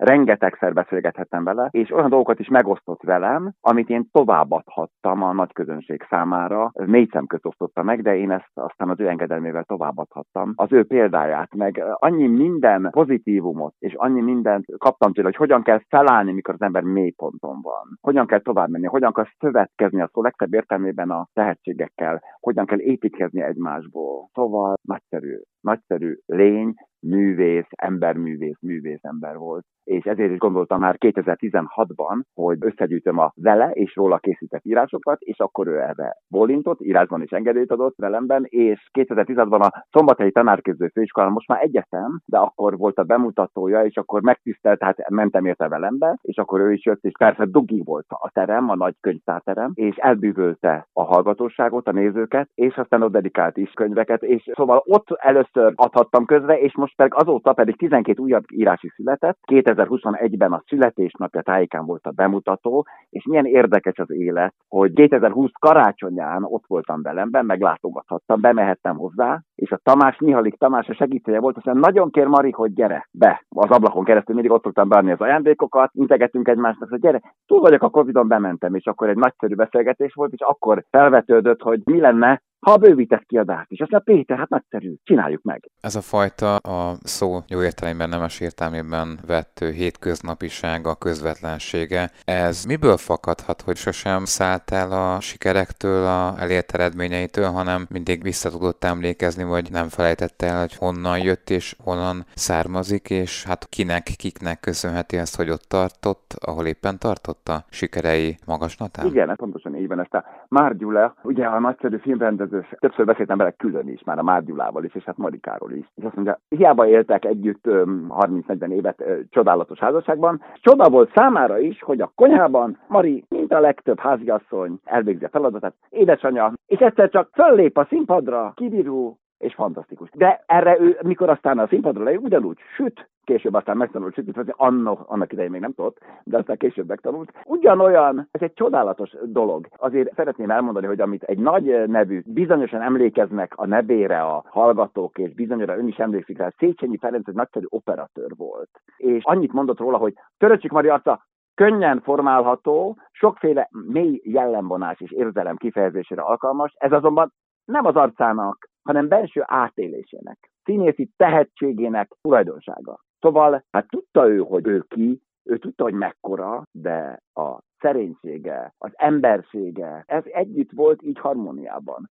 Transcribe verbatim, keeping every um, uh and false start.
rengetegszer beszélgethettem vele, és olyan dolgokat is megosztott velem, amit én továbbadhattam a nagy közönség számára. Négy szem közt osztotta meg, de én ezt aztán az ő engedelmével továbbadhattam. Az ő példáját, meg annyi minden pozitívumot, és annyi mindent kaptam tőle, hogy hogyan kell felállni, mikor az ember mélyponton van. Hogyan kell tovább menni, hogyan kell szövetkezni a szó legszebb értelmében a tehetségekkel, hogyan kell építkezni egymásból. Szóval nagyszerű, nagyszerű lény, művész, emberművész, művészember volt. És ezért is gondoltam már kétezer-tizenhatban, hogy összegyűjtöm a vele és róla készített írásokat, és akkor ő erre bólintott, írásban is engedélyt adott velemben, és kétezer-tizenhatban a Szombathelyi Tanárképző Főiskolán most már egyetem, de akkor volt a bemutatója, és akkor megtisztelt, hát mentem érte velembe, és akkor ő is jött, és persze dugig volt a terem, a nagy könyvtárterem, és elbűvölte a hallgatóságot, a nézőket, és aztán ott dedikált is könyveket, és szóval ott először adhattam közre, és most pedig azóta pedig tizenkét újabb írás is született. kétezer-huszonegyben a születésnapja tájékán volt a bemutató, és milyen érdekes az élet, hogy kétezer-húsz karácsonyán ott voltam velemben, meglátogathattam, bemehettem hozzá, és a Tamás, Nyihalik Tamás a segítője volt, aztán nagyon kér Mari, hogy gyere be. Az ablakon keresztül mindig ott szoktam beadni az ajándékokat, integettünk egymásnak, hogy gyere, túl vagyok a Covidon, bementem, és akkor egy nagyszerű beszélgetés volt, és akkor felvetődött, hogy mi lenne, ha a bővített kiadást is. Azt mondja, Péter, hát nagyszerű, csináljuk meg. Ez a fajta a szó jó értelemben, nemes értelmében vett hétköznapisága, közvetlensége, ez miből fakadhat, hogy sosem szállt el a sikerektől, a elért eredményeitől, hanem mindig vissza tudott emlékezni, vagy nem felejtette el, hogy honnan jött és honnan származik, és hát kinek, kiknek köszönheti ezt, hogy ott tartott, ahol éppen tartotta sikerei magaslatán? Igen, pontosan így van. Ezt a Már Gyula, ugye a nagyszerű filmrendező, többször beszéltem vele külön is, már a Már Gyulával is, és hát Marikáról is. És azt mondja, hiába éltek együtt harminc-negyven évet ö, csodálatos házasságban. Csoda volt számára is, hogy a konyhában Mari, mint a legtöbb háziasszony, elvégzi a feladatát, édesanyja, és egyszer csak föllép a színpadra, kibíró és fantasztikus. De erre ő, mikor aztán a színpadra leül, ugyanúgy süt, később aztán megtanult sütni, annak, annak idején még nem tudott, de aztán később megtanult. Ugyanolyan, ez egy csodálatos dolog. Azért szeretném elmondani, hogy amit egy nagy nevű, bizonyosan emlékeznek a nevére a hallgatók, és bizonyosra ön is emlékszik rá, Széchenyi Ferenc egy nagyszerű operatőr volt. És annyit mondott róla, hogy Töröcsik Mari arca könnyen formálható, sokféle mély jellemvonás és érzelem kifejezésére alkalmas, ez azonban nem az arcának, hanem belső átélésének, színészi tehetségének tulajdonsága. Szóval, hát tudta ő, hogy ő ki, ő tudta, hogy mekkora, de a szerénysége, az embersége, ez együtt volt így harmóniában.